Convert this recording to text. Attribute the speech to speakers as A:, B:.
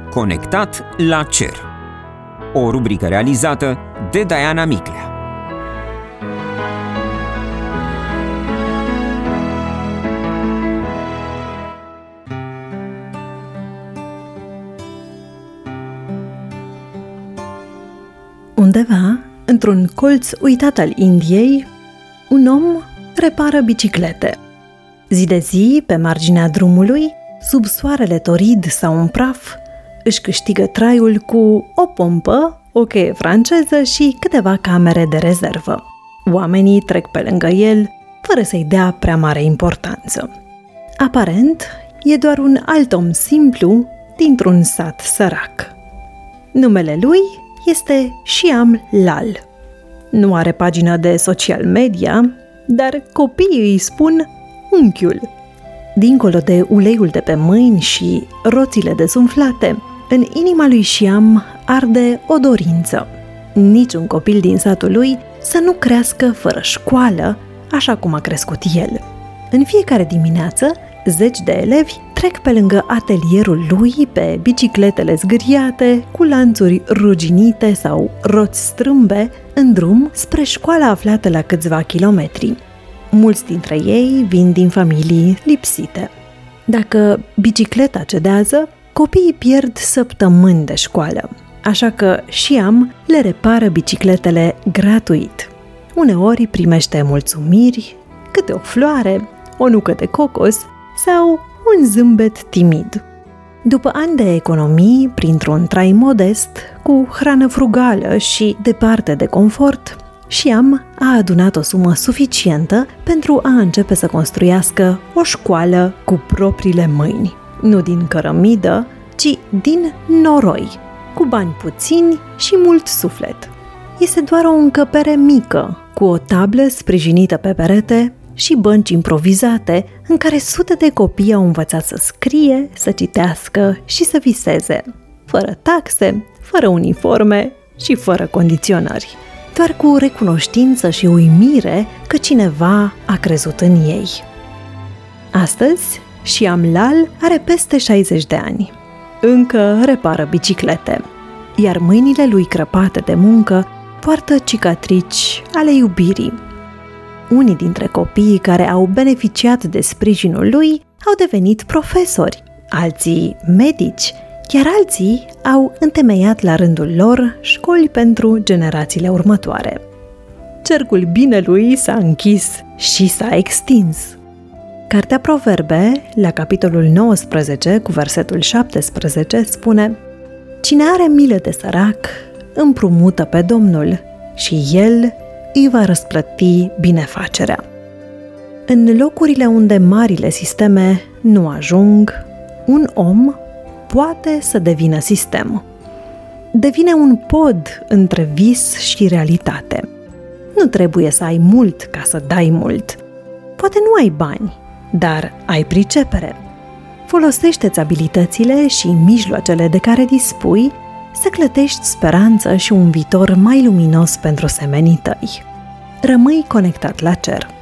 A: Conectat la cer. O rubrică realizată de Diana Miclea.
B: Undeva, într-un colț uitat al Indiei, un om repară biciclete. Zi de zi, pe marginea drumului, sub soarele torid sau în praf, își câștigă traiul cu o pompă, o cheie franceză și câteva camere de rezervă. Oamenii trec pe lângă el, fără să-i dea prea mare importanță. Aparent, e doar un alt om simplu dintr-un sat sărac. Numele lui este Shyam Lal. Nu are pagină de social media, dar copiii îi spun unchiul. Dincolo de uleiul de pe mâini și roțile dezumflate, în inima lui Shyam arde o dorință. Niciun copil din satul lui să nu crească fără școală, așa cum a crescut el. În fiecare dimineață, zeci de elevi trec pe lângă atelierul lui pe bicicletele zgâriate, cu lanțuri ruginite sau roți strâmbe, în drum spre școala aflată la câțiva kilometri. Mulți dintre ei vin din familii lipsite. Dacă bicicleta cedează, copiii pierd săptămâni de școală, așa că Shyam le repară bicicletele gratuit. Uneori primește mulțumiri, câte o floare, o nucă de cocos sau un zâmbet timid. După ani de economii, printr-un trai modest, cu hrană frugală și departe de confort, Shyam a adunat o sumă suficientă pentru a începe să construiască o școală cu propriile mâini. Nu din cărămidă, ci din noroi, cu bani puțini și mult suflet. Este doar o încăpere mică, cu o tablă sprijinită pe perete și bănci improvizate în care sute de copii au învățat să scrie, să citească și să viseze, fără taxe, fără uniforme și fără condiționări, doar cu recunoștință și uimire că cineva a crezut în ei. Astăzi, Shyam Lal are peste 60 de ani. Încă repară biciclete, iar mâinile lui crăpate de muncă poartă cicatrici ale iubirii. Unii dintre copiii care au beneficiat de sprijinul lui au devenit profesori, alții medici, iar alții au întemeiat la rândul lor școli pentru generațiile următoare. Cercul binelui s-a închis și s-a extins. Cartea Proverbe, la capitolul 19, cu versetul 17, spune: Cine are milă de sărac, împrumută pe Domnul și El îi va răsplăti binefacerea. În locurile unde marile sisteme nu ajung, un om poate să devină sistem. Devine un pod între vis și realitate. Nu trebuie să ai mult ca să dai mult. Poate nu ai bani, dar ai pricepere. Folosește-ți abilitățile și mijloacele de care dispui să clătești speranță și un viitor mai luminos pentru semenii tăi. Rămâi conectat la cer.